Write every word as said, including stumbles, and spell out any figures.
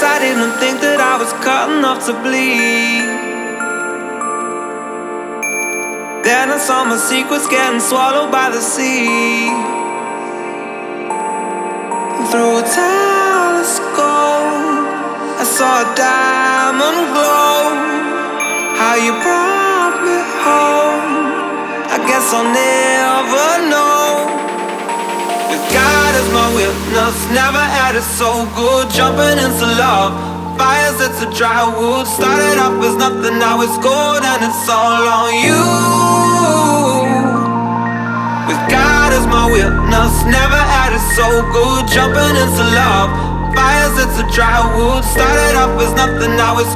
I didn't think that I was cut enough to bleed. Then I saw my secrets getting swallowed by the sea. Through a telescope, I saw a diamond glow. How you brought me home, I guess I'll never know. With God as my witness, never had it so good. Jumping into love, fires that's a dry wood. Started off as nothing, now it's gold, and it's all on you. With God as my witness, never had it so good. Jumping into love, fires that's a dry wood. Started off as nothing, now it's